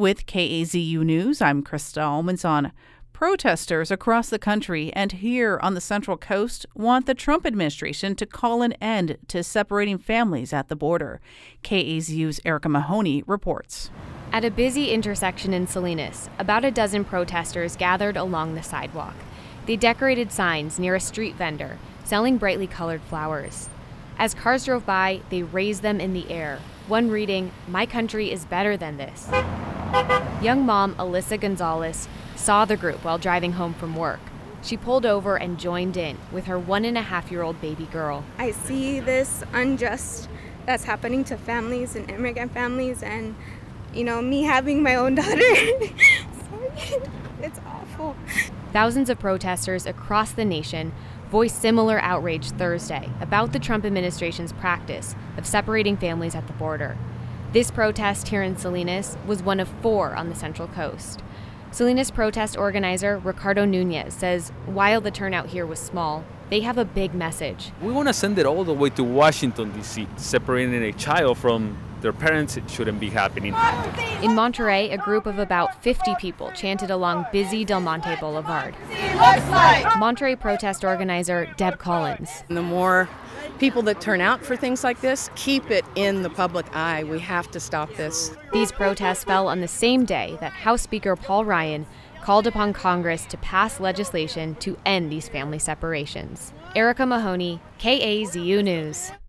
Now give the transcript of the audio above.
With KAZU News, I'm Krista Almanzon. Protesters across the country and here on the Central Coast want the Trump administration to call an end to separating families at the border. KAZU's Erica Mahoney reports. At a busy intersection in Salinas, about a dozen protesters gathered along the sidewalk. They decorated signs near a street vendor, selling brightly colored flowers. As cars drove by, they raised them in the air, one reading, "My country is better than this." Young mom Alyssa Gonzalez saw the group while driving home from work. She pulled over and joined in with her 1.5-year-old baby girl. I see this unjust that's happening to families and immigrant families, and me having my own daughter. It's awful. Thousands of protesters across the nation voiced similar outrage Thursday about the Trump administration's practice of separating families at the border. This protest here in Salinas was one of 4 on the Central Coast. Salinas protest organizer Ricardo Nunez says while the turnout here was small, they have a big message. We want to send it all the way to Washington, D.C. Separating a child from their parents, it shouldn't be happening. In Monterey, a group of about 50 people chanted along busy Del Monte Boulevard. Monterey protest organizer Deb Collins. The more people that turn out for things like this, keep it in the public eye. We have to stop this. These protests fell on the same day that House Speaker Paul Ryan called upon Congress to pass legislation to end these family separations. Erica Mahoney, KAZU News.